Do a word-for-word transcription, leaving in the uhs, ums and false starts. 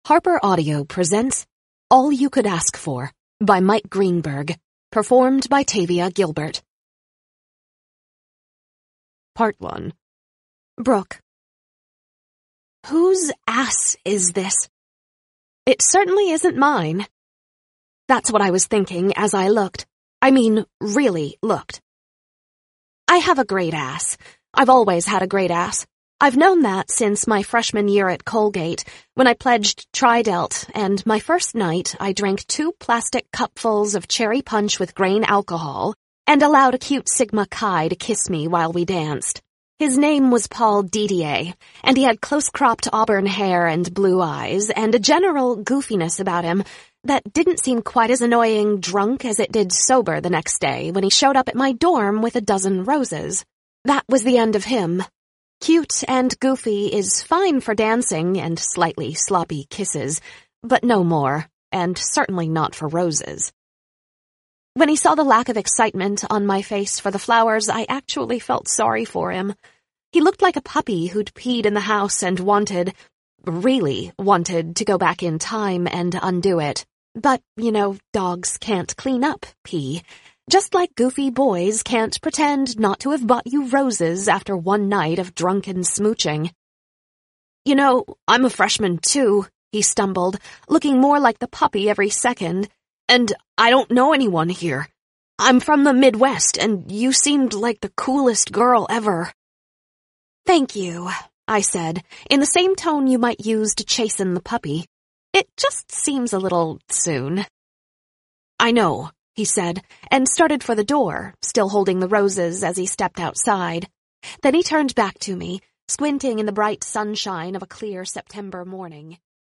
Harper Audio presents All You Could Ask For by Mike Greenberg, performed by Tavia Gilbert. Part one. Brooke. Whose ass is this? It certainly isn't mine. That's what I was thinking as I looked. I mean, really looked. I have a great ass. I've always had a great ass. I've known that since my freshman year at Colgate, when I pledged Tridelt, and my first night I drank two plastic cupfuls of cherry punch with grain alcohol and allowed a cute Sigma Chi to kiss me while we danced. His name was Paul Didier, and he had close-cropped auburn hair and blue eyes and a general goofiness about him that didn't seem quite as annoying drunk as it did sober the next day when he showed up at my dorm with a dozen roses. That was the end of him. Cute and goofy is fine for dancing and slightly sloppy kisses, but no more, and certainly not for roses. When he saw the lack of excitement on my face for the flowers, I actually felt sorry for him. He looked like a puppy who'd peed in the house and wanted, really wanted, to go back in time and undo it. But, you know, dogs can't clean up pee. Just like goofy boys can't pretend not to have bought you roses after one night of drunken smooching. You know, I'm a freshman too, he stumbled, looking more like the puppy every second. And I don't know anyone here. I'm from the Midwest, and you seemed like the coolest girl ever. Thank you, I said, in the same tone you might use to chasten the puppy. It just seems a little soon. I know, he said, and started for the door, still holding the roses as he stepped outside. Then he turned back to me, squinting in the bright sunshine of a clear September morning.